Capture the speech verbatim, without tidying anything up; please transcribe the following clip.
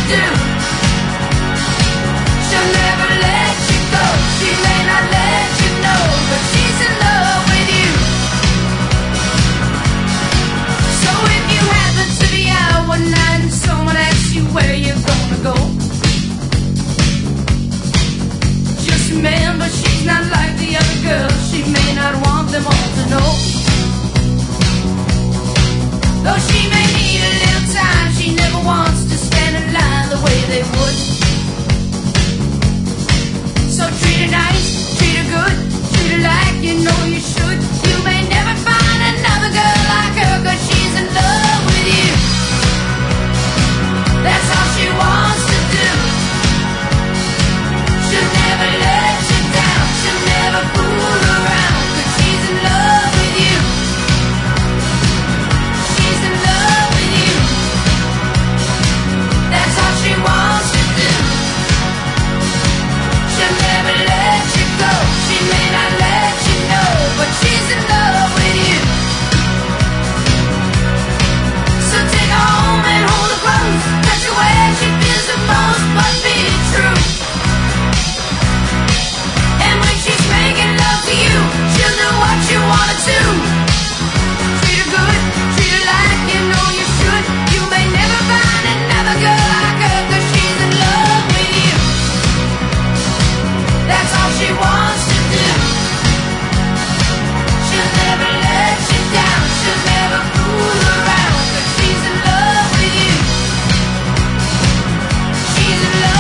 do. She'll never let you go. She may not let you know, but she's in love with you. So if you happen to be out one night and someone asks you where you're gonna go, just remember she's not like the other girls. She may not want them all to know. Though she may need a little time, she never wants to stand in line the way they would. So treat her nice, treat her good, treat her like you know you should. You may never find another girl like her, 'cause she's in love with you. That's all she wants to do. She'll never let you down, she'll never fool around, 'cause she's in love with you. She's in love with you. That's all she wants to do. She'll never let you go. She may not let you know, but she's in love with you. So take her home and hold her close. Touch her where she feels the most, but be true. And when she's making love to you, she'll do what you want her to. Treat her good, treat her like you know you should. You may never find another girl like her, 'cause she's in love with you. That's all she wants to do. She'll never let you down, she'll never fool around, 'cause she's in love with you. She's in love.